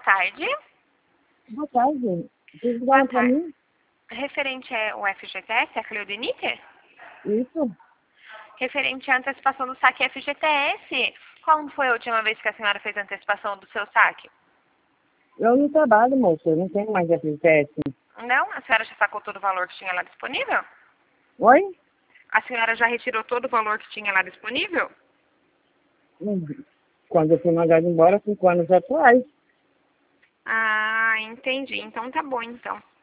tarde. Boa tarde. Vocês Boa ligaram pra tarde. mim? Referente ao FGTS, a Cleudinite? Isso. Referente à antecipação do saque FGTS. Quando foi a última vez que a senhora fez a antecipação do seu saque? Eu não trabalho, moço. Eu não tenho mais FGTS. Não? A senhora já sacou todo o valor que tinha lá disponível? Oi? A senhora já retirou todo o valor que tinha lá disponível? Quando eu fui mandado embora, 5 anos atrás. Ah, entendi. Então tá bom, então.